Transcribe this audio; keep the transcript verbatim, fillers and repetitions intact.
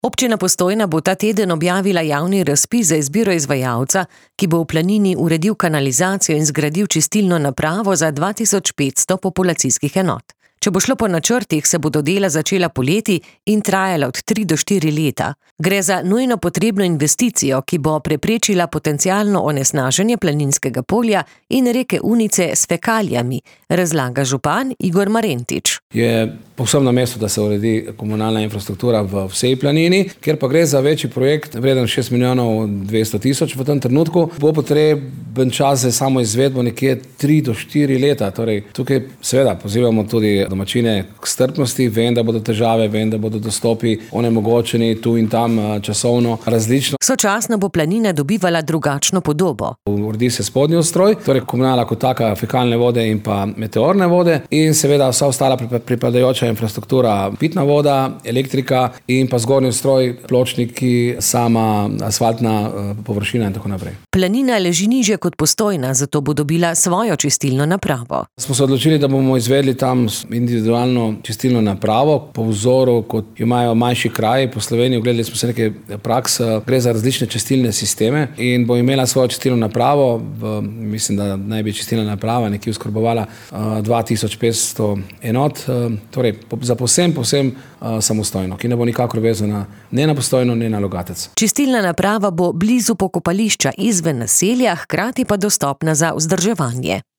Občina Postojna bo ta teden objavila javni razpis za izbiro izvajalca, ki bo v Planini uredil kanalizacijo in zgradil čistilno napravo za dva tisoč petsto populacijskih enot. Če bo šlo po načrtih, se bodo dela začela poleti in trajala od tri do štiri leta. Gre za nujno potrebno investicijo, ki bo preprečila potencialno onesnaženje Planinskega polja in reke Unice s fekalijami, razlaga župan Igor Marentič. Je povsem na mestu, da se uredi komunalna infrastruktura v vsej Planini, kjer pa gre za večji projekt, vreden šest milijonov dvesto tisoč v tem trenutku. Bo potreben čas za samo izvedbo nekje tri do štiri leta. Torej, tukaj seveda pozivamo tudi domačine k strpnosti. Vem, da bodo težave, vem, da bodo dostopi onemogočeni tu in tam časovno različno. Sočasno bo Planina dobivala drugačno podobo. Uredi se spodnji ustroj, torej komunala kot taka, fekalne vode in pa meteorne vode in seveda vsa ostala pripadajoča infrastruktura, pitna voda, elektrika in pa zgornji ustroj, pločniki, sama asfaltna površina in tako naprej. Planina leži nižje kot Postojna, zato bo dobila svojo čistilno napravo. Smo se odločili, da bomo izvedli tam individualno čistilno napravo po vzoru, kot imajo manjši kraji po Sloveniji. Ogledali smo se nekaj praks, gre za različne čistilne sisteme in bo imela svojo čistilno napravo. V, mislim, da naj bi čistilna naprava nekje oskrbovala dva tisoč petsto enot, torej za povsem, povsem samostojno, ki ne bo nikakor vezana ne na Postojno, ne na Logatec. Čistilna naprava bo blizu pokopališča izven naselja, hkrati pa dostopna za vzdrževanje.